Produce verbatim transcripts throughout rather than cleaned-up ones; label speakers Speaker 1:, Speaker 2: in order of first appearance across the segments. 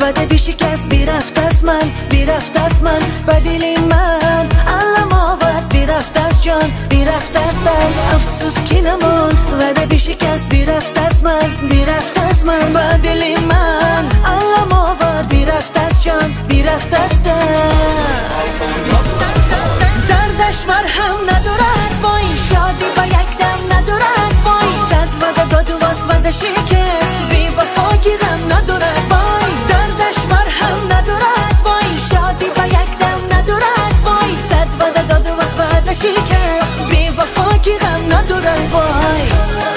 Speaker 1: وعده بی شکست بیرفت از من، بیرفت از من به دل من. علم آورد بیرفت از جان، بیرفت از دل، افسوس کی نموند. وعده بی شکست بیرفت از من، بیرفت از من به دل من. علم آورد بیرفت از جان، بیرفت از دل. دردش مرهم ندارد وای، شادی با یک دم ندارد وای. صد وعده داد و از وعده شکست، بی وفا کی غم ندارد وای. دردش مرهم ندارد وای، شادی با یک دم ندارد وای. صد وعده داد و از وعده شکست، بی وفا کی غم ندارد وای.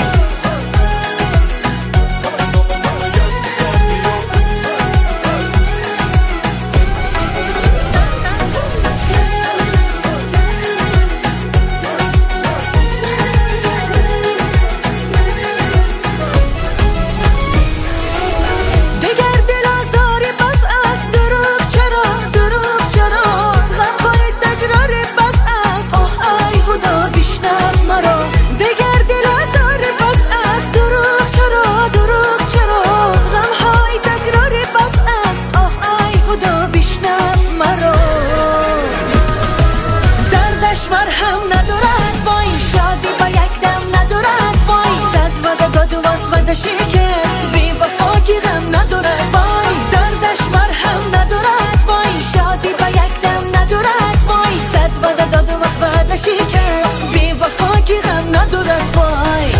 Speaker 1: مرهم ندارد وای، شادی با یک دم ندارد وای. صد وعده داد و از وعده شکست، بی وفا کی غم ندارد وای. دردش مرهم ندارد وای، شادی با یک دم ندارد وای. صد وعده داد و از وعده شکست، بی وفا کی غم ندارد وای.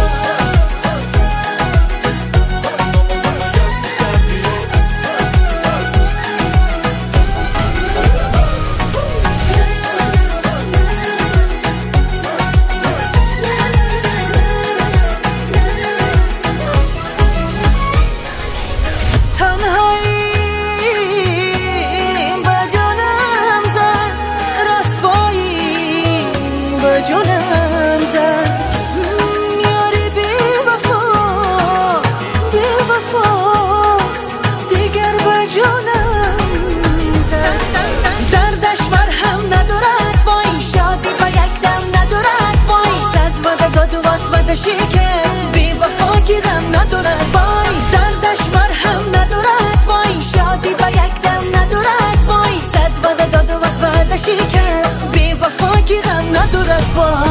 Speaker 1: جونم زد یاری بی وفا، بی وفا دیگر به جونم زد. دردش مرهم ندارد وای، شادی با یک دم ندارد وای. صد وعده داد و از وعده شکست، بی وفا کی غم ندارد وای. دردش مرهم ندارد وای، شادی با یک دم ندارد وای. صد وعده داد و از وعده شکست، بی وفا کی غم ندارد وای.